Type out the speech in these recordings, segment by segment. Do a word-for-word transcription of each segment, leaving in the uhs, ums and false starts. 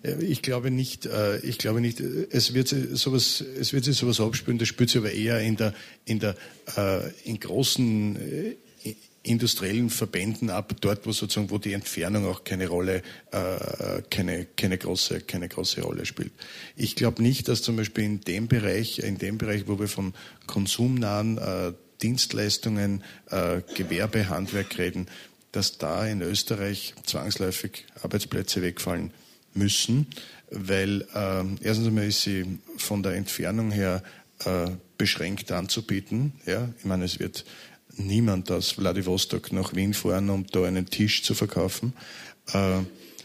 Ich glaube nicht, ich glaube nicht, es wird sowas, es wird sich sowas abspülen, das spürt sich aber eher in der, in der, in großen industriellen Verbänden ab, dort, wo sozusagen, wo die Entfernung auch keine Rolle, keine, keine große, keine große Rolle spielt. Ich glaube nicht, dass zum Beispiel in dem Bereich, in dem Bereich, wo wir von konsumnahen Dienstleistungen, Gewerbe, Handwerk reden, dass da in Österreich zwangsläufig Arbeitsplätze wegfallen müssen, weil äh, erstens einmal ist sie von der Entfernung her äh, beschränkt anzubieten. Ja? Ich meine, es wird niemand aus Vladivostok nach Wien fahren, um da einen Tisch zu verkaufen. Äh,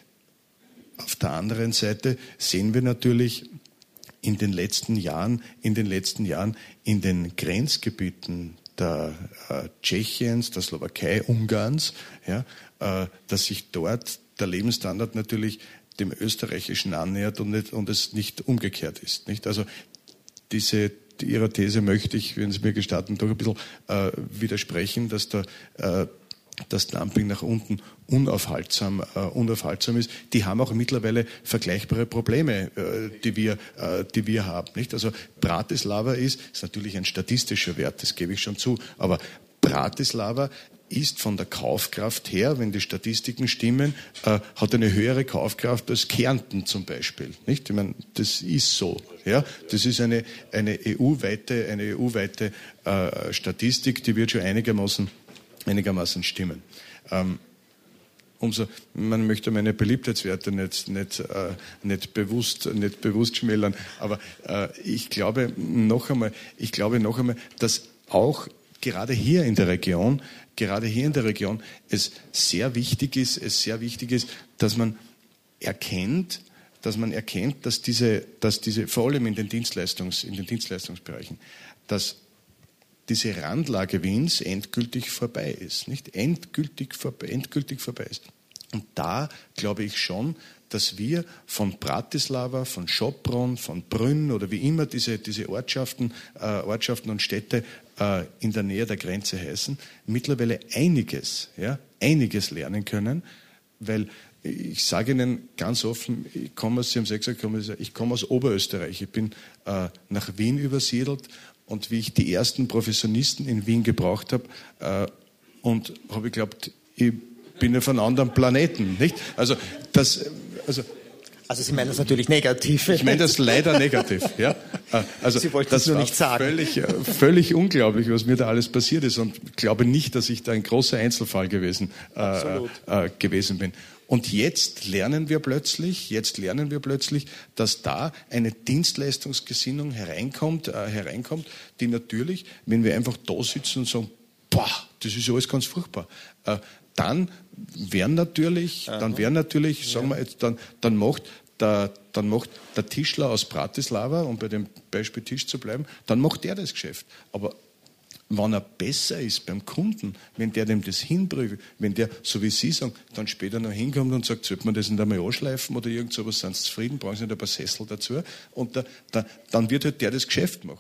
auf der anderen Seite sehen wir natürlich in den letzten Jahren, in den letzten Jahren in den Grenzgebieten der äh, Tschechiens, der Slowakei, Ungarns, ja, äh, dass sich dort der Lebensstandard natürlich dem österreichischen annähert und, nicht, und es nicht umgekehrt ist. Nicht? Also diese, Ihrer These möchte ich, wenn Sie mir gestatten, doch ein bisschen äh, widersprechen, dass der äh, das Dumping nach unten unaufhaltsam, äh, unaufhaltsam ist. Die haben auch mittlerweile vergleichbare Probleme, äh, die wir, äh, die wir haben. Nicht? Also Bratislava ist, ist natürlich ein statistischer Wert, das gebe ich schon zu, aber Bratislava ist von der Kaufkraft her, wenn die Statistiken stimmen, äh, hat eine höhere Kaufkraft als Kärnten zum Beispiel. Nicht? Ich meine, das ist so. Ja, das ist eine eine E U-weite eine E U-weite äh, Statistik, die wird schon einigermaßen einigermaßen stimmen. Ähm, umso, man möchte meine Beliebtheitswerte nicht, nicht, äh, nicht bewusst, nicht bewusst schmälern, aber äh, ich glaube noch einmal, ich glaube noch einmal, dass auch gerade hier in der Region, gerade hier in der Region es sehr wichtig ist, es sehr wichtig ist, dass man erkennt, dass man erkennt, dass diese, dass diese, vor allem in den Dienstleistungs, in den Dienstleistungsbereichen, dass diese Randlage Wiens endgültig vorbei ist, nicht? Endgültig vorbei, endgültig vorbei ist. Und da glaube ich schon, dass wir von Bratislava, von Sopron, von Brünn oder wie immer diese, diese Ortschaften, äh, Ortschaften und Städte äh, in der Nähe der Grenze heißen, mittlerweile einiges, ja, einiges lernen können, weil ich sage Ihnen ganz offen, ich komme aus, Sie haben es gesagt, ich komme aus Oberösterreich, ich bin äh, nach Wien übersiedelt. Und wie ich die ersten Professionisten in Wien gebraucht habe, äh, und habe ich geglaubt, ich bin auf einem anderen Planeten, nicht? Also das, also Also Sie meinen das natürlich negativ. Ich meine das leider negativ, ja. Also Sie wollten das es nur war nicht sagen. Völlig, völlig unglaublich, was mir da alles passiert ist, und ich glaube nicht, dass ich da ein großer Einzelfall gewesen äh, äh, gewesen bin. Und jetzt lernen wir plötzlich, jetzt lernen wir plötzlich, dass da eine Dienstleistungsgesinnung hereinkommt, äh, hereinkommt, die natürlich, wenn wir einfach da sitzen und sagen, boah, das ist alles ganz furchtbar, äh, dann werden natürlich, dann werden natürlich, sagen wir jetzt, dann, dann macht der, dann macht der Tischler aus Bratislava, um bei dem Beispiel Tisch zu bleiben, dann macht der das Geschäft. Aber wenn er besser ist beim Kunden, wenn der dem das hinprügelt, wenn der, so wie Sie sagen, dann später noch hinkommt und sagt, sollte man das nicht einmal anschleifen oder irgend sowas, sind Sie zufrieden, brauchen Sie nicht ein paar Sessel dazu, und da, da, dann wird halt der das Geschäft machen.